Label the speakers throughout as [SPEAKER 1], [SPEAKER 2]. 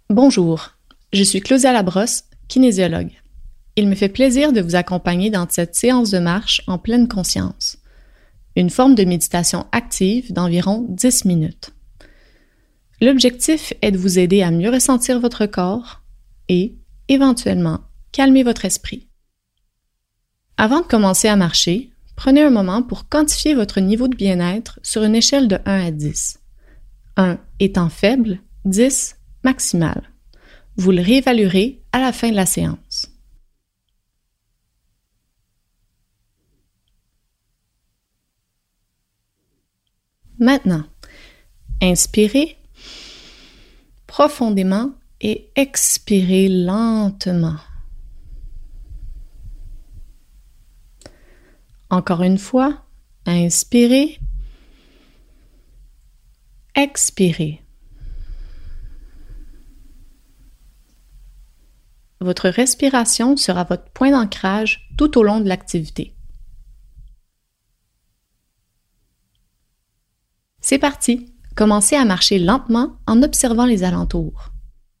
[SPEAKER 1] Bonjour, je suis Claudia Labrosse, kinésiologue. Il me fait plaisir de vous accompagner dans cette séance de marche en pleine conscience, une forme de méditation active d'environ 10 minutes. L'objectif est de vous aider à mieux ressentir votre corps et, éventuellement, calmer votre esprit. Avant de commencer à marcher, prenez un moment pour quantifier votre niveau de bien-être sur une échelle de 1 à 10. 1 étant faible, 10 maximal. Vous le réévaluerez à la fin de la séance. Maintenant, inspirez profondément et expirez lentement. Encore une fois, inspirez, expirez. Votre respiration sera votre point d'ancrage tout au long de l'activité. C'est parti! Commencez à marcher lentement en observant les alentours.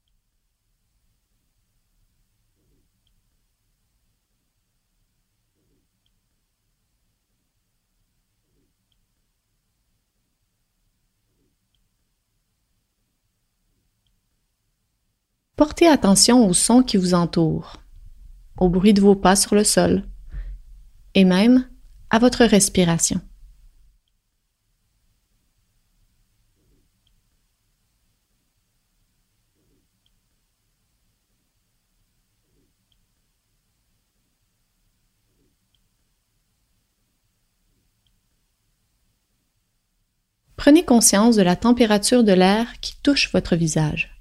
[SPEAKER 1] Portez attention aux sons qui vous entourent, au bruit de vos pas sur le sol et même à votre respiration. Prenez conscience de la température de l'air qui touche votre visage.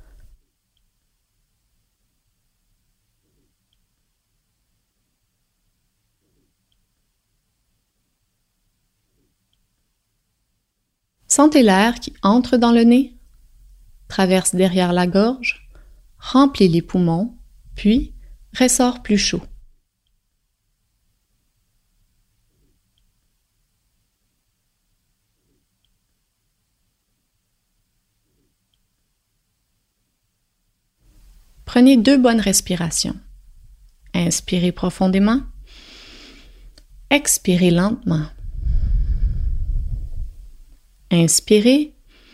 [SPEAKER 1] Sentez l'air qui entre dans le nez, traverse derrière la gorge, remplit les poumons, puis ressort plus chaud. Prenez 2 bonnes respirations. Inspirez profondément, expirez lentement. Inspirez,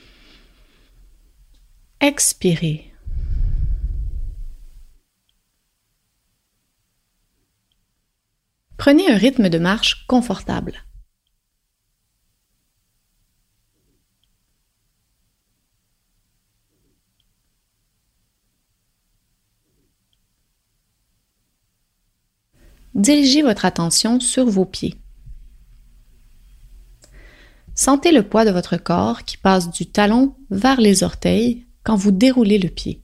[SPEAKER 1] expirez. Prenez un rythme de marche confortable. Dirigez votre attention sur vos pieds. Sentez le poids de votre corps qui passe du talon vers les orteils quand vous déroulez le pied.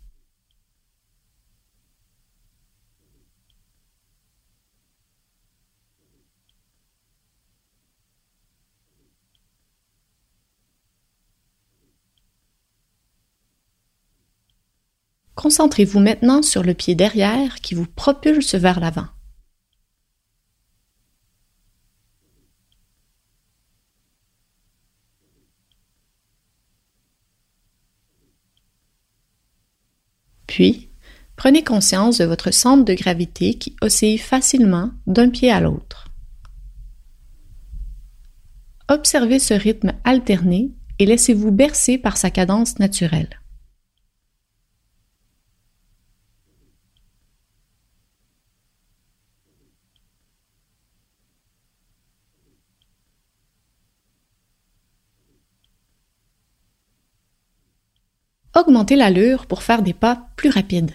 [SPEAKER 1] Concentrez-vous maintenant sur le pied derrière qui vous propulse vers l'avant. Puis, prenez conscience de votre centre de gravité qui oscille facilement d'un pied à l'autre. Observez ce rythme alterné et laissez-vous bercer par sa cadence naturelle. Augmentez l'allure pour faire des pas plus rapides.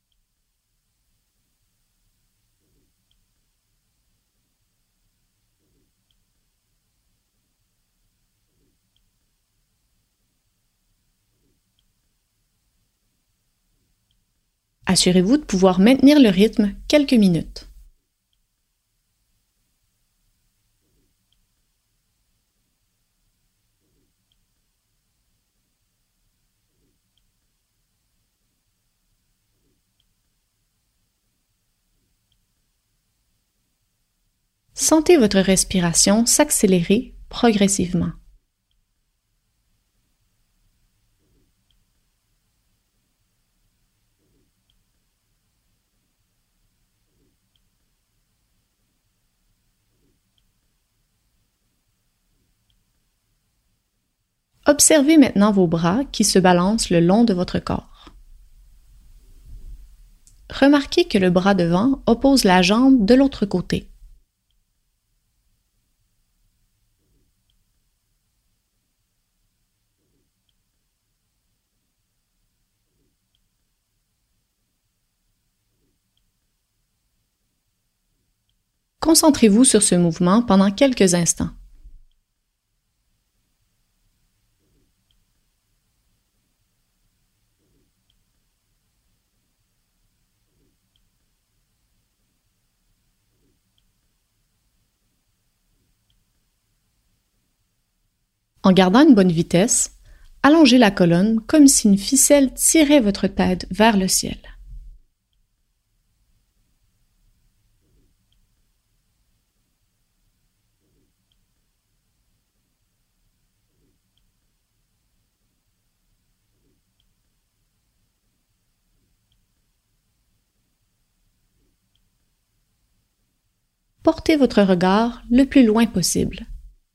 [SPEAKER 1] Assurez-vous de pouvoir maintenir le rythme quelques minutes. Sentez votre respiration s'accélérer progressivement. Observez maintenant vos bras qui se balancent le long de votre corps. Remarquez que le bras devant oppose la jambe de l'autre côté. Concentrez-vous sur ce mouvement pendant quelques instants. En gardant une bonne vitesse, allongez la colonne comme si une ficelle tirait votre tête vers le ciel. Portez votre regard le plus loin possible.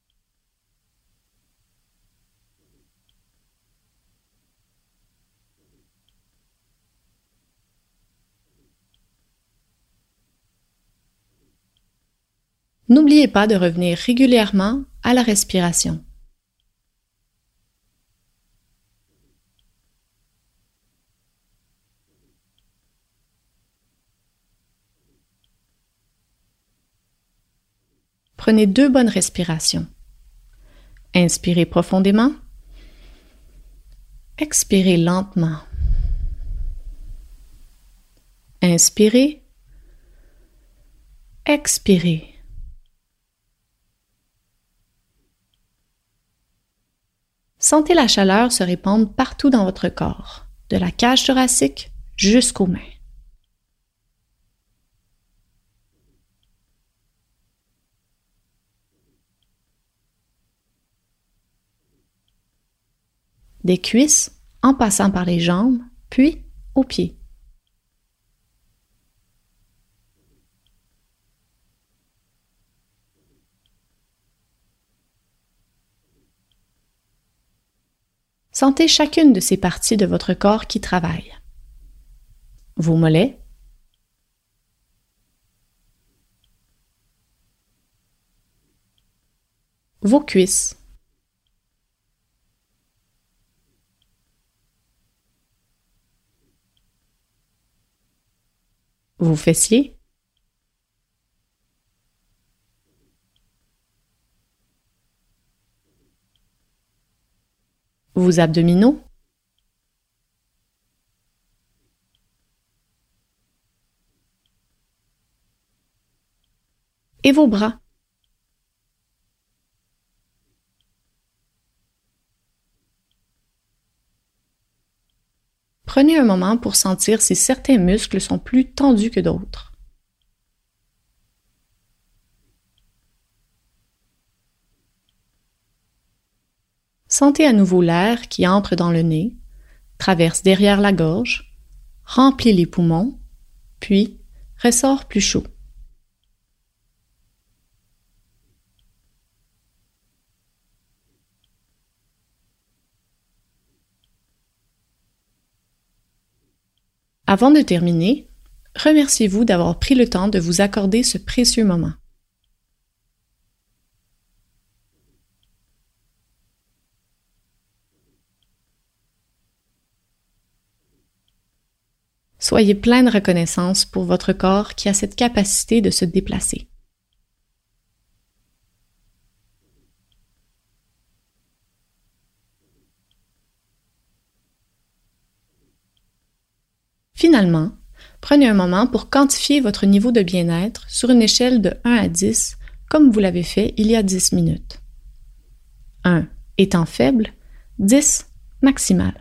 [SPEAKER 1] N'oubliez pas de revenir régulièrement à la respiration. Prenez 2 bonnes respirations. Inspirez profondément. Expirez lentement. Inspirez. Expirez. Sentez la chaleur se répandre partout dans votre corps, de la cage thoracique jusqu'aux mains. Des cuisses en passant par les jambes, puis aux pieds. Sentez chacune de ces parties de votre corps qui travaillent. Vos mollets, vos cuisses, vos fessiers, vos abdominaux, et vos bras. Prenez un moment pour sentir si certains muscles sont plus tendus que d'autres. Sentez à nouveau l'air qui entre dans le nez, traverse derrière la gorge, remplit les poumons, puis ressort plus chaud. Avant de terminer, remerciez-vous d'avoir pris le temps de vous accorder ce précieux moment. Soyez plein de reconnaissance pour votre corps qui a cette capacité de se déplacer. Finalement, prenez un moment pour quantifier votre niveau de bien-être sur une échelle de 1 à 10, comme vous l'avez fait il y a 10 minutes. 1 étant faible, 10 maximal.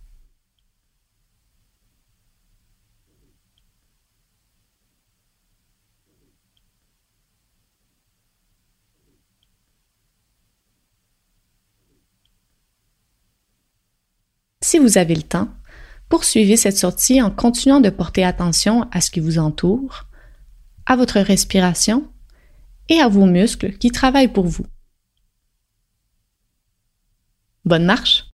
[SPEAKER 1] Si vous avez le temps, poursuivez cette sortie en continuant de porter attention à ce qui vous entoure, à votre respiration et à vos muscles qui travaillent pour vous. Bonne marche!